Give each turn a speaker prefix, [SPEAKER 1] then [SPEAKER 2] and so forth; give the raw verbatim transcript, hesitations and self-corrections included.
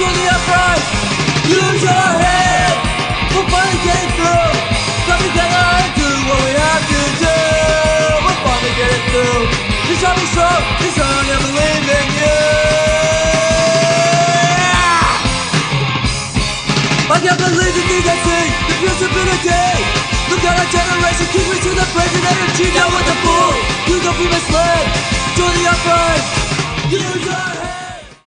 [SPEAKER 1] to the upright. Use your head. We'll finally get it through. Come together and do what we have to do. We'll finally get it through. You shall be strong. It's on and believe in you. I can't believe the things I see. The possibility. Look at our generation. Keep me to the present energy. Down with the fool. You don't be misled. To the upright. You